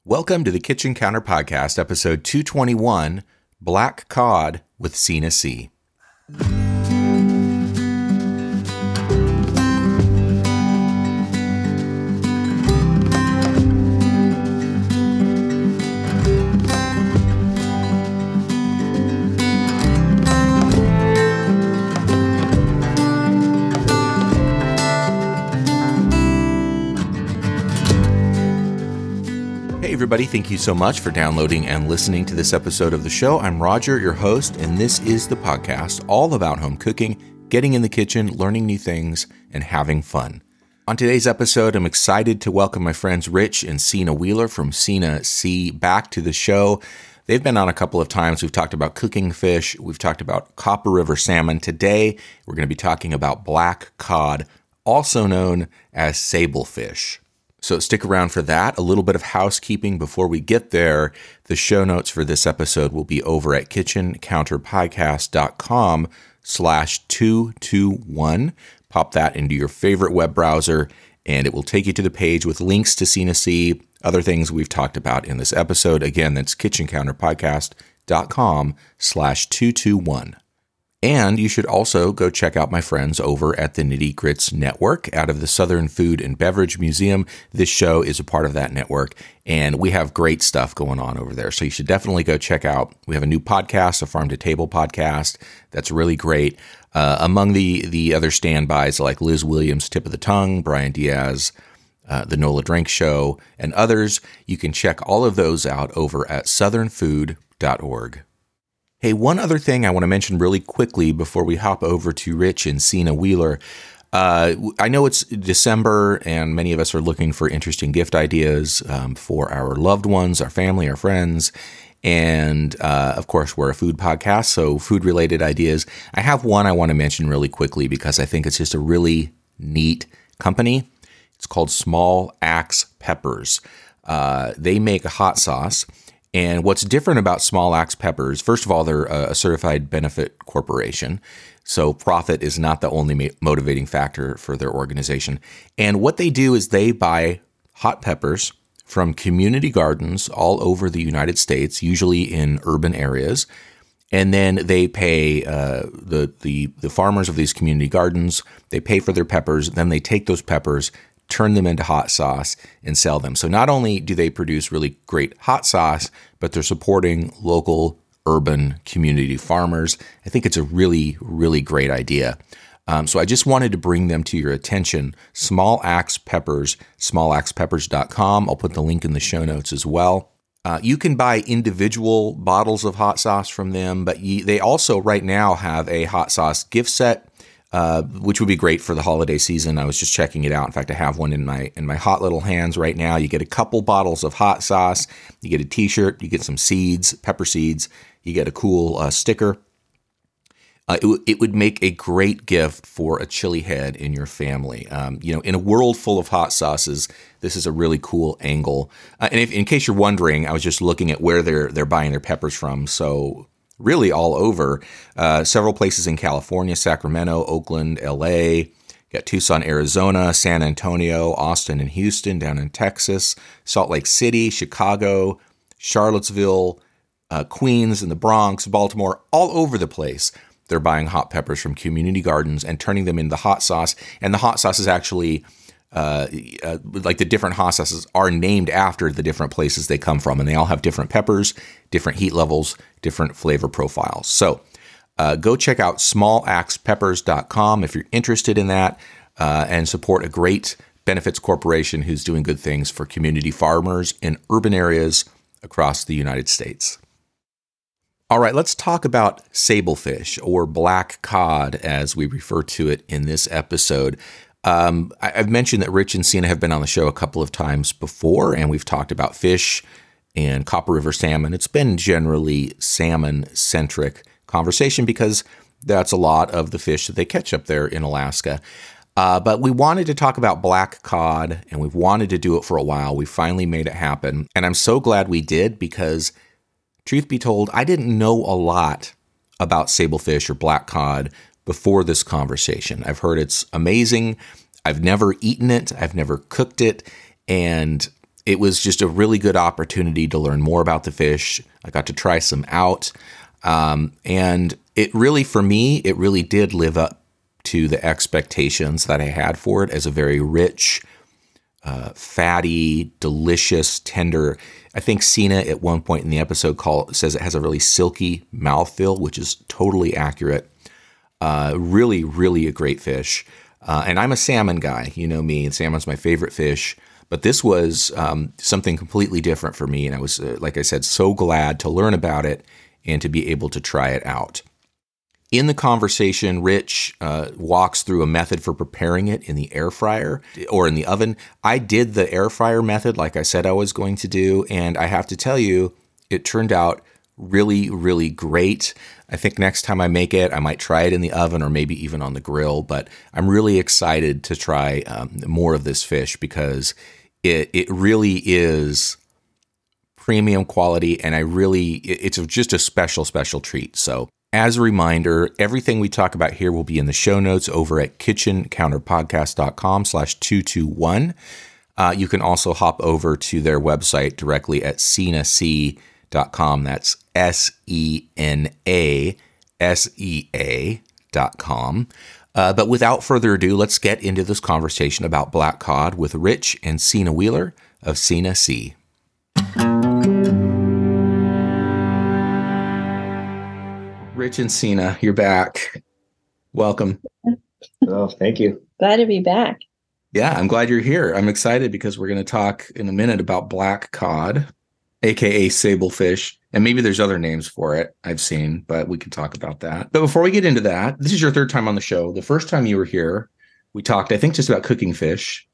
Welcome to the Kitchen Counter Podcast, episode 221, Black Cod with Sina C. Everybody, thank you so much for downloading and listening to this episode of the show. I'm Roger, your host, and this is the podcast all about home cooking, getting in the kitchen, learning new things, and having fun. On today's episode, I'm excited to welcome my friends Rich and Sina Wheeler from Sina C back to the show. They've been on a couple of times. We've talked about cooking fish. We've talked about Copper River salmon. Today, we're going to be talking about black cod, also known as sablefish. So stick around for that. A little bit of housekeeping before we get there. The show notes for this episode will be over at kitchencounterpodcast.com/221. Pop that into your favorite web browser, and it will take you to the page with links to Sina C, other things we've talked about in this episode. Again, that's kitchencounterpodcast.com/221. And you should also go check out my friends over at the Nitty Grits Network out of the Southern Food and Beverage Museum. This show is a part of that network, and we have great stuff going on over there. So you should definitely go check out. We have a new podcast, a Farm to Table podcast, that's really great. Among the other standbys like Liz Williams' Tip of the Tongue, Brian Diaz, the Nola Drink Show, and others, you can check all of those out over at southernfood.org. Hey, one other thing I want to mention really quickly before we hop over to Rich and Sina Wheeler. I know it's December and many of us are looking for interesting gift ideas for our loved ones, our family, our friends. And of course, we're a food podcast, so food-related ideas. I have one I want to mention really quickly because I think it's just a really neat company. It's called Small Axe Peppers. They make a hot sauce. And what's different about Small Axe Peppers, first of all, they're a certified benefit corporation. So profit is not the only motivating factor for their organization. And what they do is they buy hot peppers from community gardens all over the United States, usually in urban areas. And then they pay the farmers of these community gardens, they pay for their peppers, then they take those peppers, turn them into hot sauce, and sell them. So not only do they produce really great hot sauce, but they're supporting local urban community farmers. I think it's a really, really great idea. So I just wanted to bring them to your attention. Small Axe Peppers, smallaxepeppers.com. I'll put the link in the show notes as well. You can buy individual bottles of hot sauce from them, but they also right now have a hot sauce gift set, which would be great for the holiday season. I was just checking it out. In fact, I have one in my hot little hands right now. You get a couple bottles of hot sauce. You get a t-shirt. You get some seeds, pepper seeds. You get a cool sticker. It would make a great gift for a chili head in your family. In a world full of hot sauces, this is a really cool angle. And in case you're wondering, I was just looking at where they're buying their peppers from. So really all over, several places in California, Sacramento, Oakland, LA, got Tucson, Arizona, San Antonio, Austin and Houston, down in Texas, Salt Lake City, Chicago, Charlottesville, Queens and the Bronx, Baltimore, all over the place. They're buying hot peppers from community gardens and turning them into hot sauce. And the hot sauce is actually like the different hot sauces are named after the different places they come from, and they all have different peppers, different heat levels, different flavor profiles. So go check out smallaxepeppers.com if you're interested in that, and support a great benefits corporation who's doing good things for community farmers in urban areas across the United States. All right, let's talk about sablefish, or black cod as we refer to it in this episode. I've mentioned that Rich and Sina have been on the show a couple of times before, and we've talked about fish and Copper River salmon. It's been generally salmon-centric conversation because that's a lot of the fish that they catch up there in Alaska. But we wanted to talk about black cod, and we've wanted to do it for a while. We finally made it happen, and I'm so glad we did because, truth be told, I didn't know a lot about sablefish or black cod before this conversation. I've heard it's amazing. I've never eaten it. I've never cooked it. And it was just a really good opportunity to learn more about the fish. I got to try some out. And it really, for me, it really did live up to the expectations that I had for it as a very rich, fatty, delicious, tender. I think Sina at one point in the episode says it has a really silky mouthfeel, which is totally accurate. Really, really a great fish. And I'm a salmon guy. You know me, and salmon's my favorite fish. But this was something completely different for me. And I was, like I said, so glad to learn about it and to be able to try it out. In the conversation, Rich walks through a method for preparing it in the air fryer or in the oven. I did the air fryer method like I said I was going to do, and I have to tell you, it turned out really, really great. I think next time I make it, I might try it in the oven or maybe even on the grill, but I'm really excited to try more of this fish because it really is premium quality, and it's just a special, special treat. So as a reminder, everything we talk about here will be in the show notes over at kitchencounterpodcast.com/221. You can also hop over to their website directly at SenaSea.com. That's SenaSea.com. But without further ado, let's get into this conversation about black cod with Rich and Sina Wheeler of Sena Sea. Rich and Sina, you're back. Welcome. Oh, thank you. Glad to be back. Yeah, I'm glad you're here. I'm excited because we're going to talk in a minute about black cod, aka sablefish, and maybe there's other names for it I've seen, but we can talk about that. But before we get into that, this is your third time on the show. The first time you were here, we talked, I think, just about cooking fish,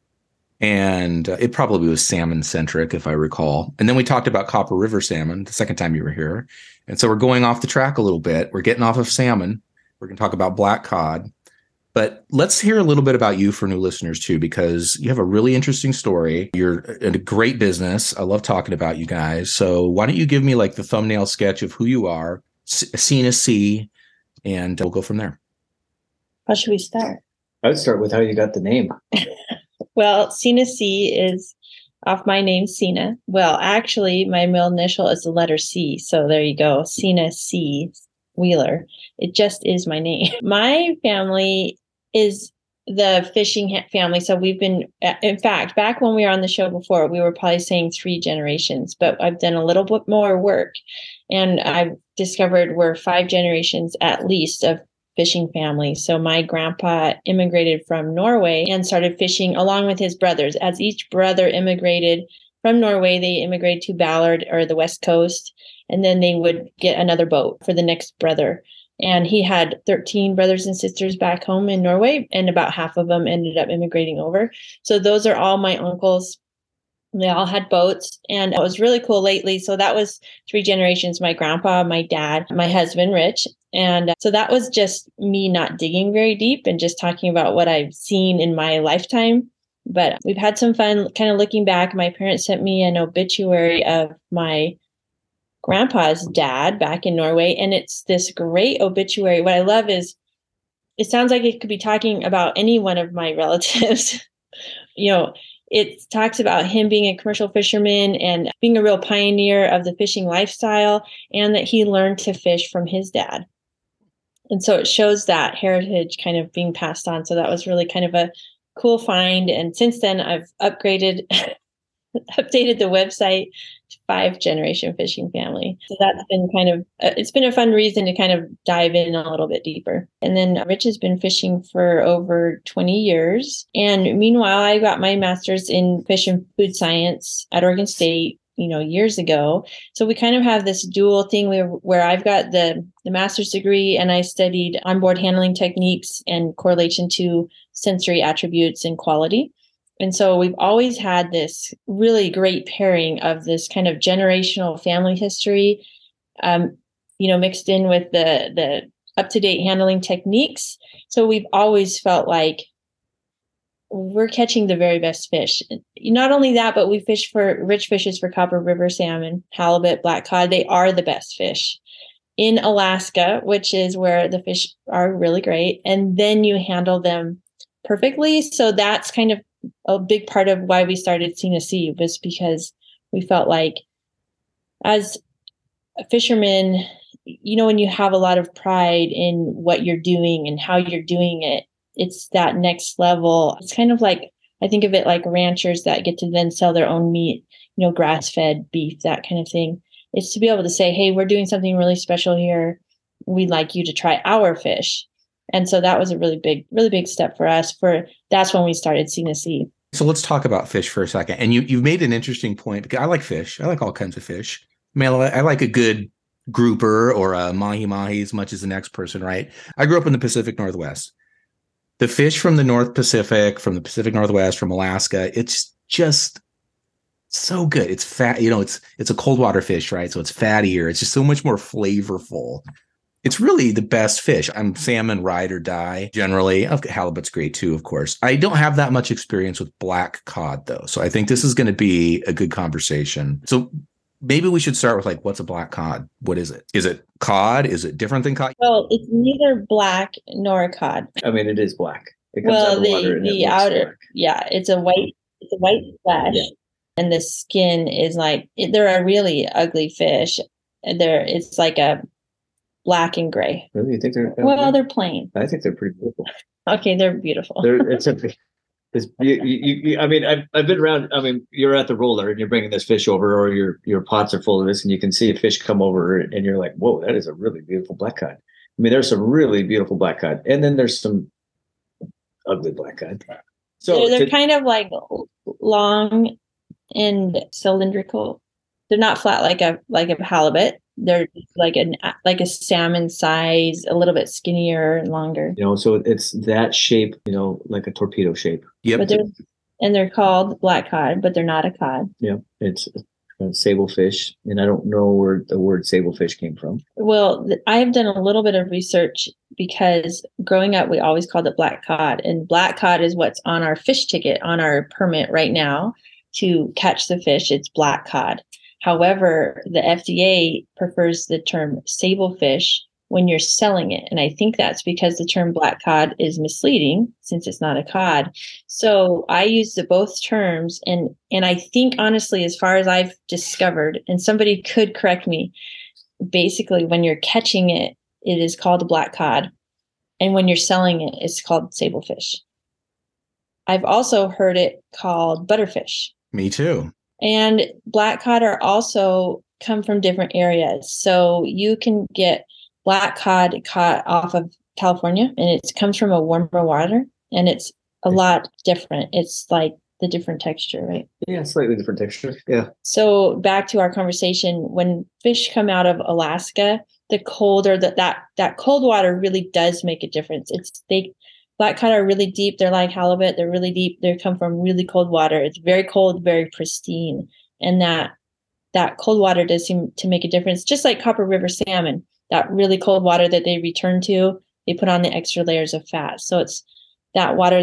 and it probably was salmon centric, if I recall. And then we talked about Copper River salmon the second time you were here. And so we're going off the track a little bit. We're getting off of salmon. We're going to talk about black cod. But let's hear a little bit about you for new listeners, too, because you have a really interesting story. You're in a great business. I love talking about you guys. So why don't you give me like the thumbnail sketch of who you are, Sena Sea, and we'll go from there. How should we start? I would start with how you got the name. Well, Sena Sea is off my name, Sina. Well, actually, my middle initial is the letter C. So there you go. Sena Sea Wheeler. It just is my name. My family is the fishing family. So we've been, in fact, back when we were on the show before, we were probably saying 3 generations, but I've done a little bit more work. And I've discovered we're 5 generations at least of fishing family. So my grandpa immigrated from Norway and started fishing along with his brothers. As each brother immigrated from Norway, they immigrated to Ballard or the West Coast, and then they would get another boat for the next brother. And he had 13 brothers and sisters back home in Norway, and about half of them ended up immigrating over. So those are all my uncles. They all had boats, and it was really cool lately. So that was 3 generations, my grandpa, my dad, my husband, Rich. And so that was just me not digging very deep and just talking about what I've seen in my lifetime. But we've had some fun kind of looking back. My parents sent me an obituary of my grandpa's dad back in Norway. And it's this great obituary. What I love is it sounds like it could be talking about any one of my relatives. It talks about him being a commercial fisherman and being a real pioneer of the fishing lifestyle, and that he learned to fish from his dad. And so it shows that heritage kind of being passed on. So that was really kind of a cool find. And since then, I've updated the website to 5 generation fishing family. So that's been it's been a fun reason to kind of dive in a little bit deeper. And then Rich has been fishing for over 20 years. And meanwhile, I got my master's in fish and food science at Oregon State, years ago. So we kind of have this dual thing where I've got the master's degree and I studied onboard handling techniques and correlation to sensory attributes and quality. And so we've always had this really great pairing of this kind of generational family history, mixed in with the up-to-date handling techniques. So we've always felt like we're catching the very best fish. Not only that, but we fish for rich fishes for Copper River salmon, halibut, black cod. They are the best fish in Alaska, which is where the fish are really great. And then you handle them perfectly. So that's kind of a big part of why we started Sina Sea was because we felt like as fishermen, when you have a lot of pride in what you're doing and how you're doing it, it's that next level. It's kind of like, I think of it like ranchers that get to then sell their own meat, grass-fed beef, that kind of thing. It's to be able to say, hey, we're doing something really special here. We'd like you to try our fish. And so that was a really big step for us. That's when we started Sina Sea. So let's talk about fish for a second. And you've made an interesting point, because I like fish. I like all kinds of fish. I mean, I like a good grouper or a mahi-mahi as much as the next person, right? I grew up in the Pacific Northwest. The fish from the North Pacific, from the Pacific Northwest, from Alaska, it's just so good. It's fat, it's a cold water fish, right? So it's fattier. It's just so much more flavorful. It's really the best fish. I'm salmon ride or die generally. Halibut's great too, of course. I don't have that much experience with black cod though. So I think this is going to be a good conversation. So maybe we should start with what's a black cod? What is it? Is it cod? Is it different than cod? Well, it's neither black nor a cod. I mean, it is black. It comes out of the water and the outer, black. Yeah, it's a white flesh, and the skin is they're a really ugly fish. It's like a black and gray. Really, you think they're? They're plain. I think they're pretty beautiful. Okay, they're beautiful. I mean, I've been around. I mean, you're at the roller and you're bringing this fish over, or your pots are full of this, and you can see a fish come over, and you're like, "Whoa, that is a really beautiful black cod." I mean, there's some really beautiful black cod, and then there's some ugly black cod. So they're kind of long and cylindrical. They're not flat like a halibut. They're like a salmon size, a little bit skinnier and longer. So it's that shape, like a torpedo shape. Yep. They're called black cod, but they're not a cod. Yeah, it's sable fish, and I don't know where the word sable fish came from. Well, I've done a little bit of research because growing up, we always called it black cod, and black cod is what's on our fish ticket, on our permit right now to catch the fish. It's black cod. However, the FDA prefers the term sable fish when you're selling it. And I think that's because the term black cod is misleading since it's not a cod. So I use both terms. And I think, honestly, as far as I've discovered, and somebody could correct me, basically when you're catching it, it is called a black cod. And when you're selling it, it's called sable fish. I've also heard it called butterfish. Me too. And black cod are also come from different areas. So you can get black cod caught off of California, and it comes from a warmer water, and it's a lot different. It's like the different texture, right? Yeah, slightly different texture. Yeah. So back to our conversation, when fish come out of Alaska, the colder that cold water really does make a difference. Black cod are really deep. They're like halibut. They're really deep. They come from really cold water. It's very cold, very pristine. And that cold water does seem to make a difference. Just like Copper River salmon, that really cold water that they return to, they put on the extra layers of fat. So it's that water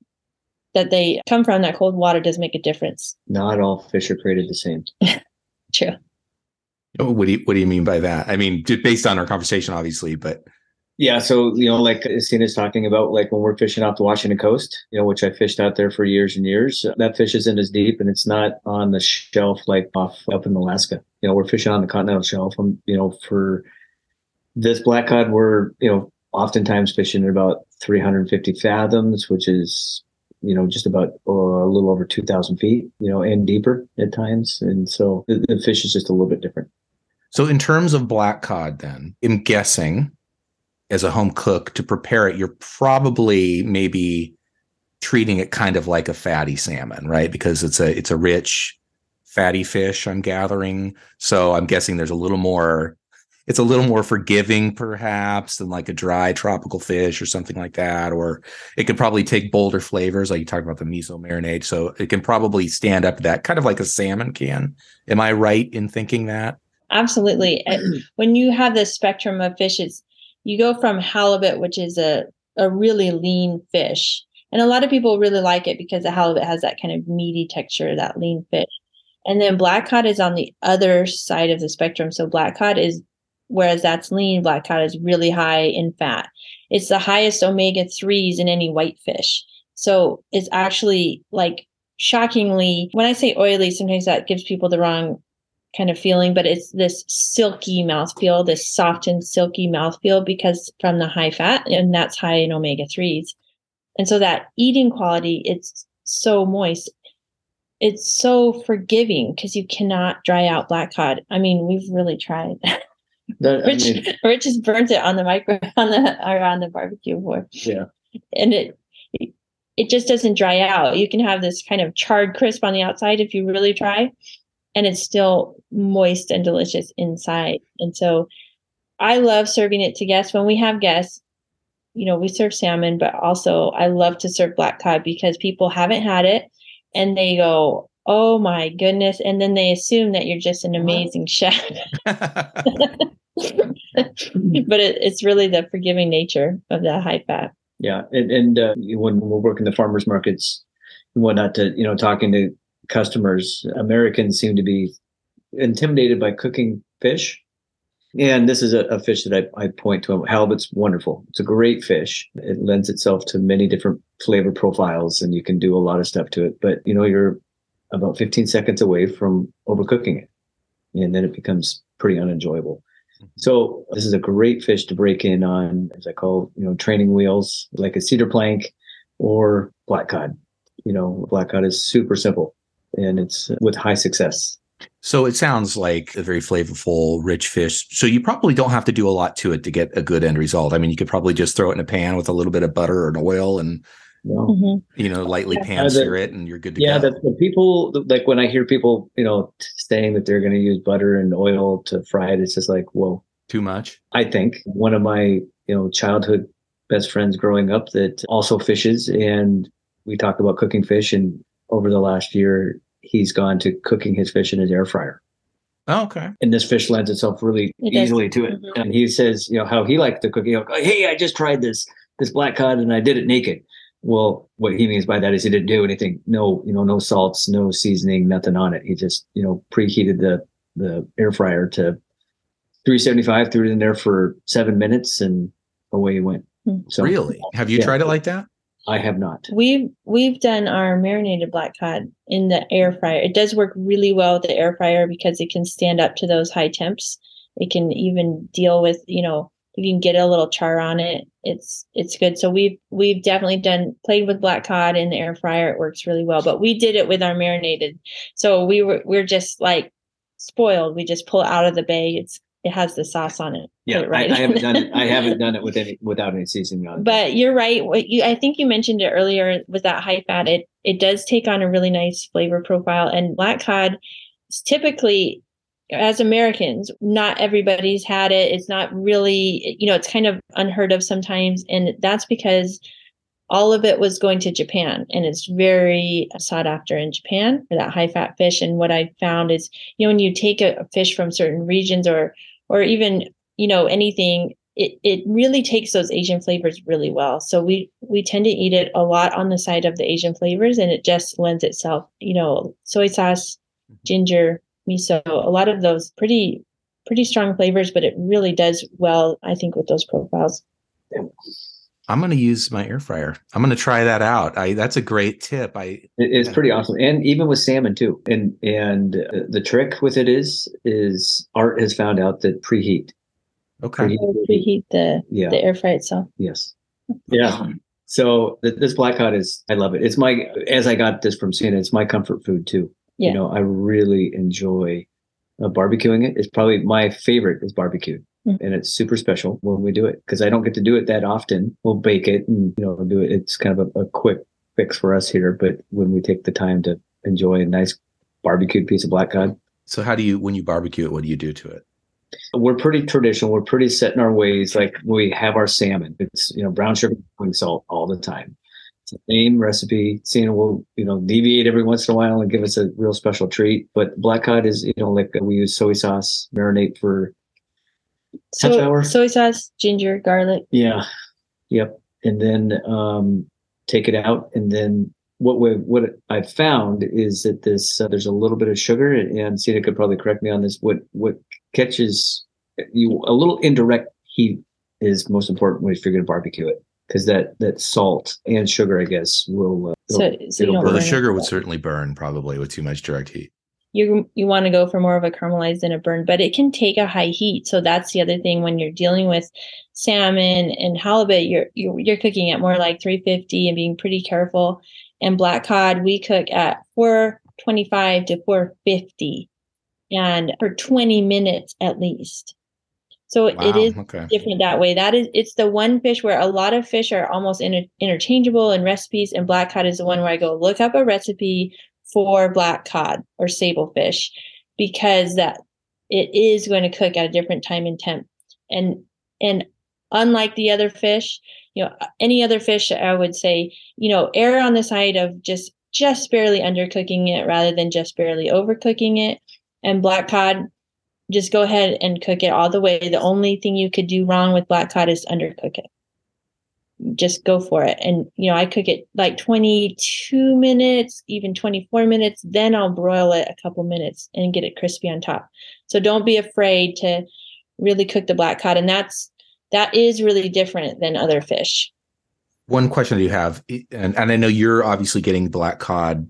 that they come from, that cold water does make a difference. Not all fish are created the same. True. What do you mean by that? I mean, just based on our conversation, obviously, but. Yeah, so like Sina's talking about, like when we're fishing off the Washington coast, which I fished out there for years and years, that fish isn't as deep and it's not on the shelf like up in Alaska. We're fishing on the continental shelf. For this black cod, we're oftentimes fishing at about 350 fathoms, which is just about a little over 2,000 feet, and deeper at times, and so the fish is just a little bit different. So in terms of black cod, then I'm guessing, as a home cook, to prepare it, you're probably maybe treating it kind of like a fatty salmon, right? Because it's a rich, fatty fish, I'm gathering. So I'm guessing it's a little more forgiving perhaps than like a dry tropical fish or something like that. Or it could probably take bolder flavors, like you talked about the miso marinade. So it can probably stand up to that, kind of like a salmon can. Am I right in thinking that? Absolutely. When you have this spectrum of fishes, you go from halibut, which is a really lean fish. And a lot of people really like it because the halibut has that kind of meaty texture, that lean fish. And then black cod is on the other side of the spectrum. So black cod is, whereas that's lean, black cod is really high in fat. It's the highest omega-3s in any white fish. So it's actually like shockingly, when I say oily, sometimes that gives people the wrong kind of feeling, but it's this silky mouthfeel, this soft and silky mouthfeel because from the high fat, and that's high in omega-3s. And so that eating quality, it's so moist. It's so forgiving because you cannot dry out black cod. I mean, we've really tried. Rich just burnt it on the barbecue board. Yeah. And it just doesn't dry out. You can have this kind of charred crisp on the outside if you really try, and it's still moist and delicious inside. And so I love serving it to guests. When we have guests, we serve salmon, but also I love to serve black cod because people haven't had it and they go, oh my goodness. And then they assume that you're just an amazing chef. But it's really the forgiving nature of that high fat. Yeah. And when we're working the farmers markets and whatnot, talking to customers, Americans seem to be intimidated by cooking fish. And this is a fish that I point to. Halibut's wonderful. It's a great fish. It lends itself to many different flavor profiles, and you can do a lot of stuff to it. But, you're about 15 seconds away from overcooking it, and then it becomes pretty unenjoyable. So this is a great fish to break in on, as I call, training wheels, like a cedar plank or black cod. Black cod is super simple, and it's with high success. So it sounds like a very flavorful, rich fish. So you probably don't have to do a lot to it to get a good end result. I mean, you could probably just throw it in a pan with a little bit of butter or an oil and, lightly pan sear it, and you're good to go. Yeah, the people, like when I hear people, saying that they're going to use butter and oil to fry it, it's just like, whoa. Too much? I think one of my, childhood best friends growing up that also fishes, and we talk about cooking fish, and over the last year, he's gone to cooking his fish in his air fryer. Oh, okay. And this fish lends itself really easily to it. Mm-hmm. And he says, how he likes to cook. Hey, I just tried this black cod and I did it naked. Well, what he means by that is he didn't do anything. No, no salts, no seasoning, nothing on it. He just, preheated the air fryer to 375, threw it in there for 7 minutes, and away he went. So, really? Have you tried it like that? I have not. We've done our marinated black cod in the air fryer. It does work really well with the air fryer because it can stand up to those high temps. It can even deal with, if you can get a little char on it, it's good. So we've definitely played with black cod in the air fryer. It works really well. But we did it with our marinated. So we're just like spoiled. We just pull it out of the bag. It has the sauce on it. Yeah, right. I haven't done it. I haven't done it without any seasoning on it. But you're right. I think you mentioned it earlier with that high fat. It does take on a really nice flavor profile. And black cod is typically, as Americans, not everybody's had it. It's not really, it's kind of unheard of sometimes. And that's because all of it was going to Japan, and it's very sought after in Japan for that high fat fish. And what I found is, when you take a fish from certain regions or even, anything, it really takes those Asian flavors really well. So we tend to eat it a lot on the side of the Asian flavors, and it just lends itself, soy sauce, ginger, miso, a lot of those pretty strong flavors, but it really does well, I think, with those profiles. I'm going to use my air fryer. I'm going to try that out. That's a great tip. It's pretty awesome. And even with salmon too. And the trick with it is Art has found out that preheat. Okay. Preheat the air fry itself. Yes. Yeah. So this black cod I love it. It's as I got this from Sienna, it's my comfort food too. Yeah. I really enjoy barbecuing it. It's probably my favorite is barbecued. And it's super special when we do it because I don't get to do it that often. We'll bake it and do it. It's kind of a quick fix for us here. But when we take the time to enjoy a nice barbecued piece of black cod. So when you barbecue it, what do you do to it? We're pretty traditional. We're pretty set in our ways. Like we have our salmon. It's brown sugar and salt all the time. It's the same recipe. Sienna will deviate every once in a while and give us a real special treat. But black cod is like we use soy sauce, marinate for half hour. Soy sauce, ginger, garlic. Yeah. Yep. And then take it out. And then what I've found is that there's a little bit of sugar, and Sienna could probably correct me on this. What catches you a little indirect heat is most important when you're going to barbecue it. because that salt and sugar, I guess, will So you don't Well, the burn sugar it. would certainly burn probably with too much direct heat. You want to go for more of a caramelized than a burn, but it can take a high heat. So that's the other thing when you're dealing with salmon and halibut, you're cooking at more like 350 and being pretty careful. And black cod, we cook at 425 to 450 and for 20 minutes at least. So it is different that way. It's the one fish where a lot of fish are almost interchangeable in recipes, and black cod is the one where I go look up a recipe for black cod or sablefish, because that it is going to cook at a different time and temp. And unlike the other fish, any other fish, I would say, err on the side of just barely undercooking it rather than just barely overcooking it. And black cod, just go ahead and cook it all the way. The only thing you could do wrong with black cod is undercook it. Just go for it. And, I cook it like 22 minutes, even 24 minutes. Then I'll broil it a couple minutes and get it crispy on top. So don't be afraid to really cook the black cod. And that is really different than other fish. One question that you have, and I know you're obviously getting black cod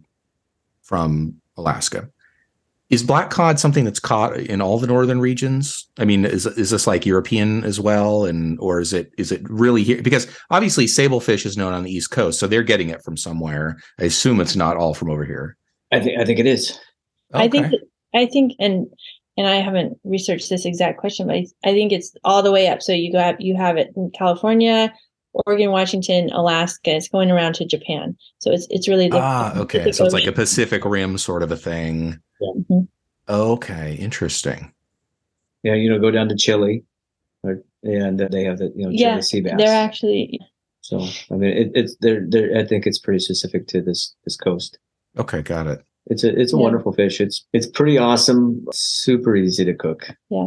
from Alaska. Is black cod something that's caught in all the northern regions? I mean, is this like European as well, or is it really here? Because obviously sablefish is known on the East Coast, so they're getting it from somewhere. I assume it's not all from over here. I think it is. Okay. I think, and I haven't researched this exact question, but I think it's all the way up. So you have it in California, Oregon, Washington, Alaska. It's going around to Japan. So it's really okay. So it's like a Pacific Rim sort of a thing. Mm-hmm. Okay, interesting. Yeah, go down to Chile, and they have the Chile sea bass. They're actually. So I mean, it's they're I think it's pretty specific to this coast. Okay, got it. It's a wonderful fish. It's pretty awesome. Super easy to cook. Yeah,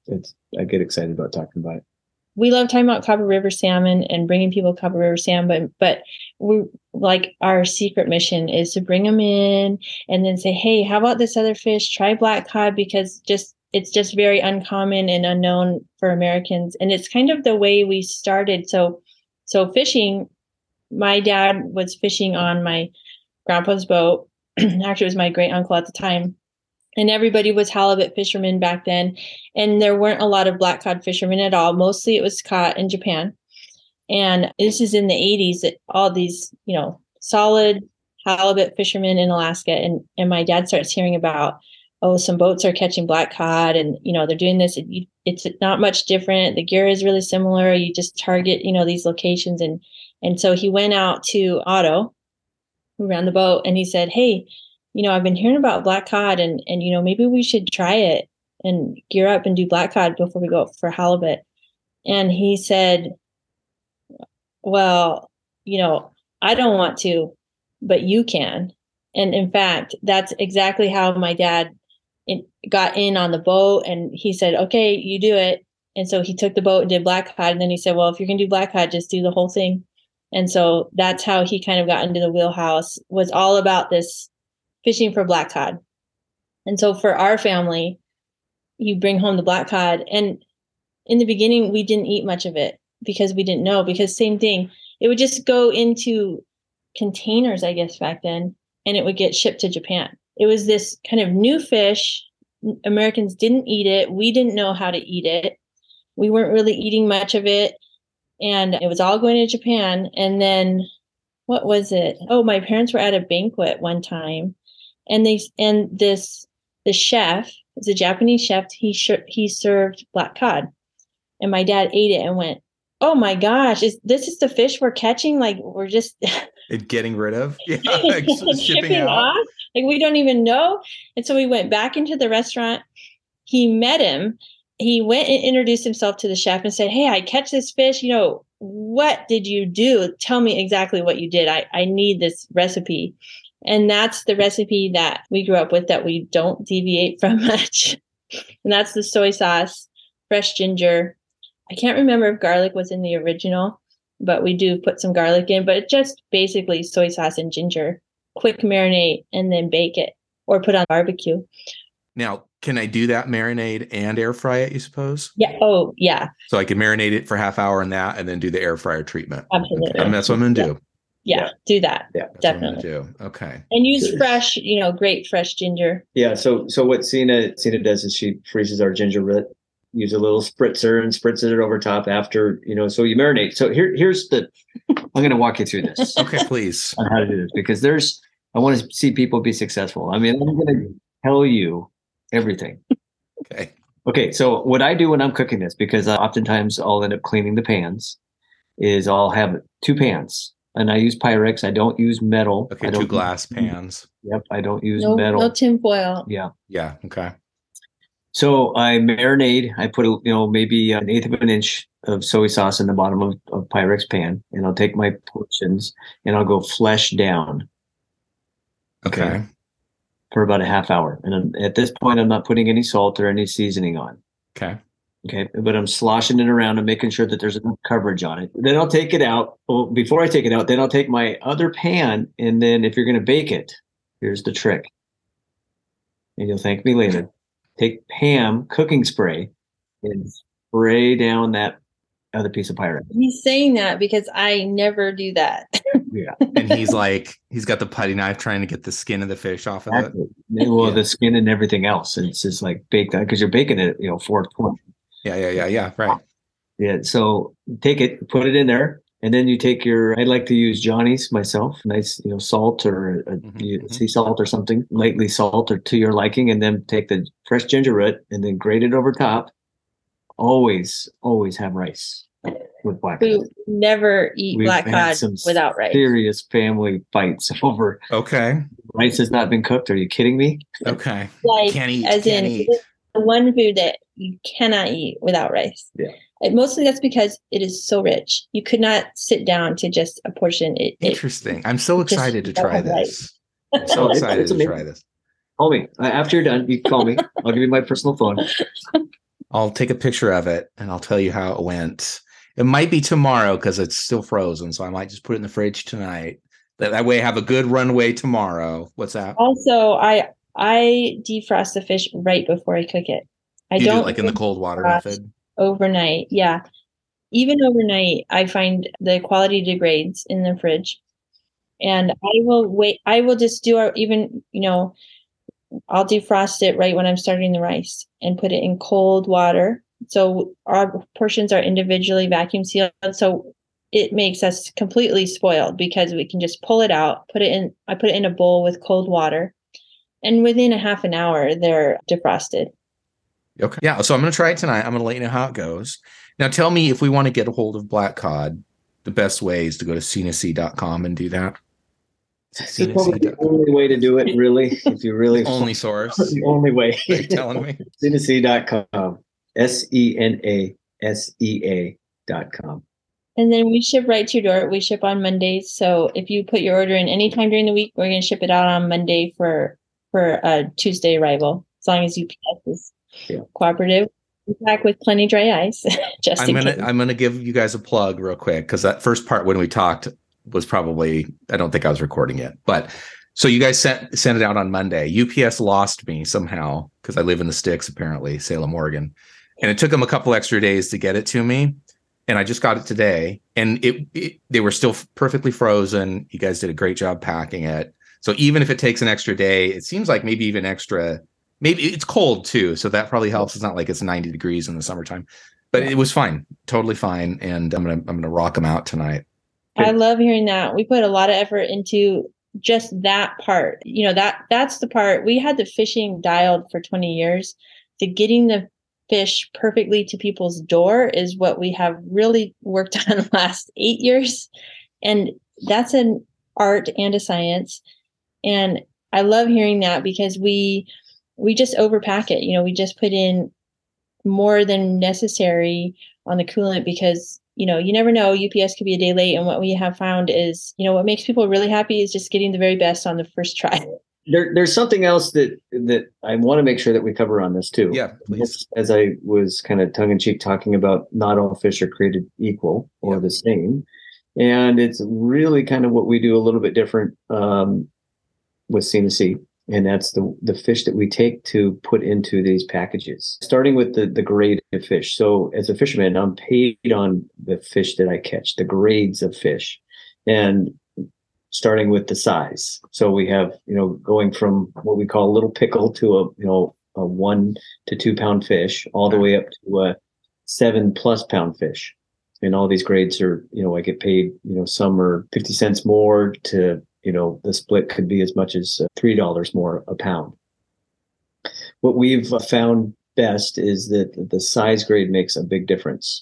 I get excited about talking about it. We love talking about Copper River salmon and bringing people Copper River salmon, but we like our secret mission is to bring them in and then say, hey, how about this other fish? Try black cod, because it's just very uncommon and unknown for Americans. And it's kind of the way we started. So fishing, my dad was fishing on my grandpa's boat. Actually, it was my great uncle at the time. And everybody was halibut fishermen back then. And there weren't a lot of black cod fishermen at all. Mostly it was caught in Japan. And this is in the 80s that all these, solid halibut fishermen in Alaska. And my dad starts hearing about, some boats are catching black cod and, they're doing this. It's not much different. The gear is really similar. You just target, these locations. And so he went out to Otto, who ran the boat, and he said, hey, I've been hearing about black cod and maybe we should try it and gear up and do black cod before we go for halibut. And he said, well, I don't want to, but you can. And in fact, that's exactly how my dad got in on the boat. And he said, okay, you do it. And so he took the boat and did black cod. And then he said, well, if you're going to do black cod, just do the whole thing. And so that's how he kind of got into the wheelhouse, was all about this fishing for black cod. And so for our family, you bring home the black cod. And in the beginning, we didn't eat much of it because we didn't know, because same thing, it would just go into containers, I guess, back then, and it would get shipped to Japan. It was this kind of new fish. Americans didn't eat it. We didn't know how to eat it. We weren't really eating much of it. And it was all going to Japan. And then what was it? Oh, my parents were at a banquet one time. And the chef, it's a Japanese chef, he served black cod. And my dad ate it and went, oh my gosh, this is the fish we're catching? Like, we're just getting rid of? Yeah, shipping out. Off? Like, we don't even know. And so we went back into the restaurant. He met him. He went and introduced himself to the chef and said, hey, I catch this fish. What did you do? Tell me exactly what you did. I need this recipe. And that's the recipe that we grew up with, that we don't deviate from much. And that's the soy sauce, fresh ginger. I can't remember if garlic was in the original, but we do put some garlic in. But it's just basically soy sauce and ginger, quick marinate, and then bake it or put on barbecue. Now, can I do that marinade and air fry it, you suppose? Yeah. Oh, yeah. So I can marinate it for half hour in that and then do the air fryer treatment. Absolutely. Okay. That's what I'm going to do. Yeah. Do that. Yeah. That's definitely. what I'm going to do. Okay. And use fresh, great fresh ginger. Yeah. So what Cena does is she freezes our ginger root, use a little spritzer and spritzes it over top after, so you marinate. So here's I'm going to walk you through this. Okay, please. On how to do this, because I want to see people be successful. I mean, I'm going to tell you everything. Okay. Okay. So what I do when I'm cooking this, because oftentimes I'll end up cleaning the pans, is I'll have 2 pans. And I use Pyrex. I don't use metal. Okay, 2 glass pans. Yep, I don't use metal. No tin foil. Yeah. Yeah. Okay. So I marinate. I put maybe 1/8 of an inch of soy sauce in the bottom of Pyrex pan, and I'll take my portions and I'll go flesh down. Okay. For about a half hour, and at this point, I'm not putting any salt or any seasoning on. Okay. Okay, but I'm sloshing it around and making sure that there's enough coverage on it. Then I'll take it out. Well, before I take it out, then I'll take my other pan, and then if you're going to bake it, here's the trick. And you'll thank me later. Take Pam cooking spray and spray down that other piece of Pyrex. He's saying that because I never do that. Yeah. And he's got the putty knife trying to get the skin of the fish off of it. Well, the skin and everything else. It's just like baked because you're baking it at 420. Yeah. Right. Yeah. So take it, put it in there, and then you take I like to use Johnny's myself, nice, salt or sea salt or something, lightly salt or to your liking, and then take the fresh ginger root and then grate it over top. Always have rice with black cod. We never eat black cod without rice. Serious family fights over. Okay. Rice has not been cooked. Are you kidding me? Okay. Can't eat. The one food that you cannot eat without rice. Yeah. Mostly that's because it is so rich. You could not sit down to just a portion. Interesting. I'm so excited to try this. I'm so excited to try this. Call me. After you're done, you can call me. I'll give you my personal phone. I'll take a picture of it and I'll tell you how it went. It might be tomorrow because it's still frozen. So I might just put it in the fridge tonight. That way I have a good runway tomorrow. What's that? Also, I defrost the fish right before I cook it. I don't do it in the cold water method? Overnight. Yeah. Even overnight, I find the quality degrades in the fridge. And I will just do I'll defrost it right when I'm starting the rice and put it in cold water. So our portions are individually vacuum sealed. So it makes us completely spoiled because we can just pull it out, I put it in a bowl with cold water, and within a half an hour, they're defrosted. Okay. Yeah. So I'm going to try it tonight. I'm going to let you know how it goes. Now tell me, if we want to get a hold of black cod, the best way is to go to cinasea.com and do that. It's probably the only way to do it, really. If you really only source, the only way. Are you telling me? Cinasea.com. SENASEA.com. And then we ship right to your door. We ship on Mondays. So if you put your order in anytime during the week, we're going to ship it out on Monday for a Tuesday arrival, as long as UPS is cooperative. Back with plenty dry ice. I'm gonna give you guys a plug real quick because that first part when we talked was probably, I don't think I was recording it, but so you guys sent it out on Monday. UPS lost me somehow because I live in the sticks, apparently, Salem, Oregon, and it took them a couple extra days to get it to me. And I just got it today, and they were still perfectly frozen. You guys did a great job packing it. So even if it takes an extra day, it seems like maybe even extra. Maybe it's cold too, so that probably helps. It's not like it's 90 degrees in the summertime, but it was fine, totally fine. And I'm gonna rock them out tonight. I love hearing that. We put a lot of effort into just that part. That's the part. We had the fishing dialed for 20 years. The getting the fish perfectly to people's door is what we have really worked on the last 8 years, and that's an art and a science. And I love hearing that because we just overpack it. We just put in more than necessary on the coolant because, you never know, UPS could be a day late. And what we have found is, what makes people really happy is just getting the very best on the first try. There's something else that I want to make sure that we cover on this too. Yeah, please. As I was kind of tongue in cheek talking about not all fish are created equal or the same. And it's really kind of what we do a little bit different with Cena Sea. And that's the fish that we take to put into these packages, starting with the grade of fish. So as a fisherman, I'm paid on the fish that I catch, the grades of fish, and starting with the size. So we have, going from what we call a little pickle to a 1 to 2 pound fish, all the way up to a 7+ pound fish. And all these grades are, I get paid, some are 50 cents more to, the split could be as much as $3 more a pound. What we've found best is that the size grade makes a big difference.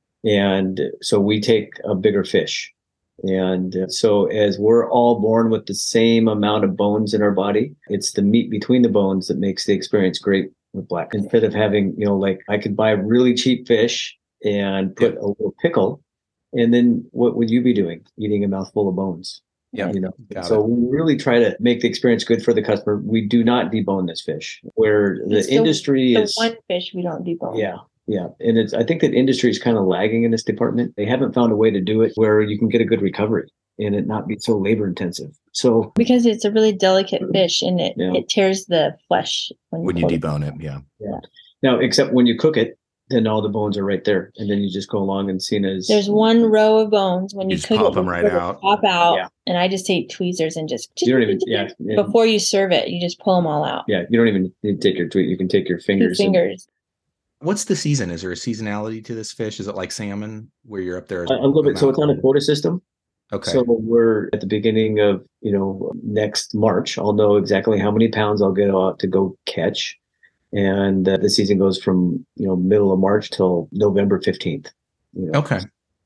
And so we take a bigger fish. And so as we're all born with the same amount of bones in our body, it's the meat between the bones that makes the experience great with black. Instead of having, like I could buy really cheap fish and put a little pickle, and then what would you be doing? Eating a mouthful of bones. Yeah. So we really try to make the experience good for the customer. We do not debone this fish, where the industry is one fish we don't debone. Yeah. Yeah. And I think that industry is kind of lagging in this department. They haven't found a way to do it where you can get a good recovery and it not be so labor intensive. So because it's a really delicate fish and it tears the flesh when you debone it. Yeah. Yeah. Now, except when you cook it, then all the bones are right there. And then you just go along and see it as there's one row of bones when you just cook pop it, them right out. Pop out. And I just take tweezers and just you don't even before you serve it, you just pull them all out. Yeah. You don't even need to take your tweet. You can take your fingers. What's the season? Is there a seasonality to this fish? Is it like salmon where you're up there? A little bit. So it's on a quota system. Okay. So we're at the beginning of, next March. I'll know exactly how many pounds I'll get out to go catch. And the season goes from, middle of March till November 15th. Okay.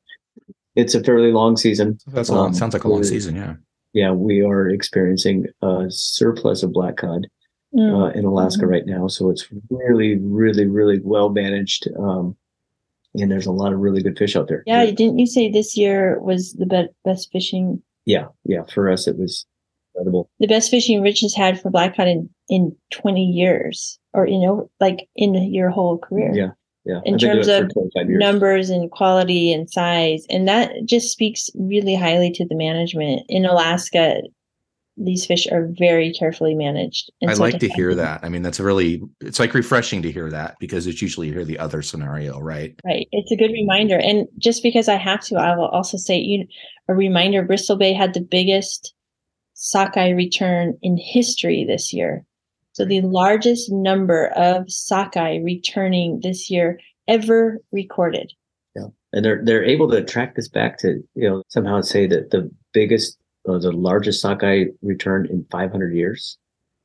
It's a fairly long season. That's a long, sounds like a long season. Yeah. Yeah. We are experiencing a surplus of black cod in Alaska right now. So it's really, really, really well managed. And there's a lot of really good fish out there. Yeah. Didn't you say this year was the best fishing? Yeah. Yeah. For us, it was incredible. The best fishing Rich has had for black cod in 20 years or, like in your whole career. Yeah. Yeah. In terms of numbers and quality and size. And that just speaks really highly to the management. In Alaska, these fish are very carefully managed. And I like to hear that. I mean, it's like refreshing to hear that because it's usually you hear the other scenario, right? Right. It's a good reminder. And just because I have to, I will also say a reminder, Bristol Bay had the biggest sockeye return in history this year. So the largest number of sockeye returning this year ever recorded. Yeah. And they're able to track this back to, somehow say that the biggest the largest sockeye return in 500 years.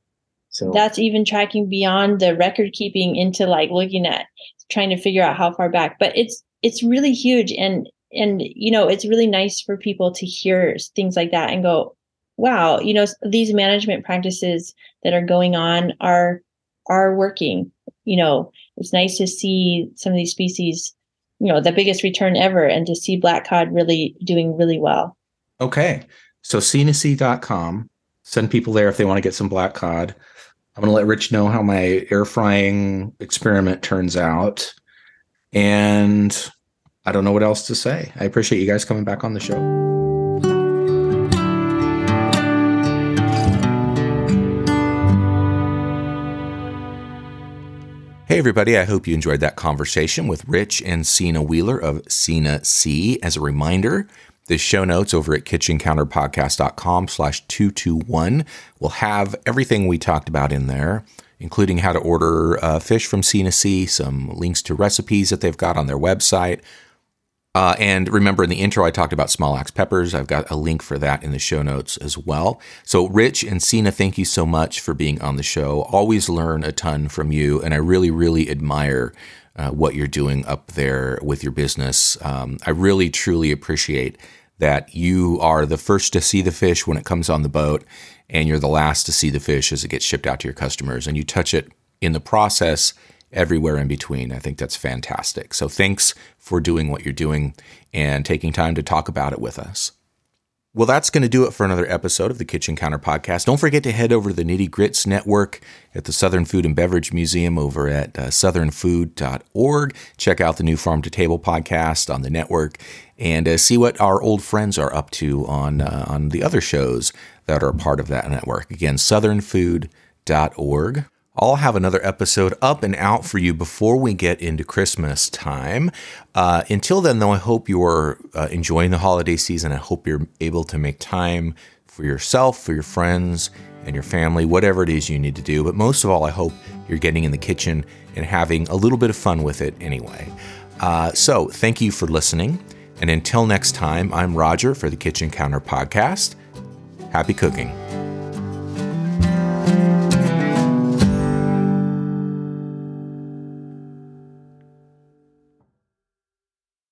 So that's even tracking beyond the record keeping into like looking at trying to figure out how far back, but it's really huge. And it's really nice for people to hear things like that and go, wow, these management practices that are going on are working. It's nice to see some of these species, the biggest return ever, and to see black cod really doing really well. Okay. So SeaNaSea.com, send people there if they want to get some black cod. I'm going to let Rich know how my air frying experiment turns out. And I don't know what else to say. I appreciate you guys coming back on the show. Hey, everybody. I hope you enjoyed that conversation with Rich and Sina Wheeler of SeaNaSea. As a reminder, the show notes over at kitchencounterpodcast.com/221 will have everything we talked about in there, including how to order fish from SeaNaSea, some links to recipes that they've got on their website. And remember, in the intro, I talked about small axe peppers. I've got a link for that in the show notes as well. So Rich and Sina, thank you so much for being on the show. Always learn a ton from you, and I really, really admire what you're doing up there with your business. I really, truly appreciate that you are the first to see the fish when it comes on the boat, and you're the last to see the fish as it gets shipped out to your customers, and you touch it in the process everywhere in between. I think that's fantastic. So thanks for doing what you're doing and taking time to talk about it with us. Well, that's going to do it for another episode of the Kitchen Counter Podcast. Don't forget to head over to the Nitty Grits Network at the Southern Food and Beverage Museum over at southernfood.org. Check out the new Farm to Table podcast on the network and see what our old friends are up to on the other shows that are part of that network. Again, southernfood.org. I'll have another episode up and out for you before we get into Christmas time. Until then, though, I hope you're enjoying the holiday season. I hope you're able to make time for yourself, for your friends, and your family, whatever it is you need to do. But most of all, I hope you're getting in the kitchen and having a little bit of fun with it anyway. So thank you for listening. And until next time, I'm Roger for the Kitchen Counter Podcast. Happy cooking.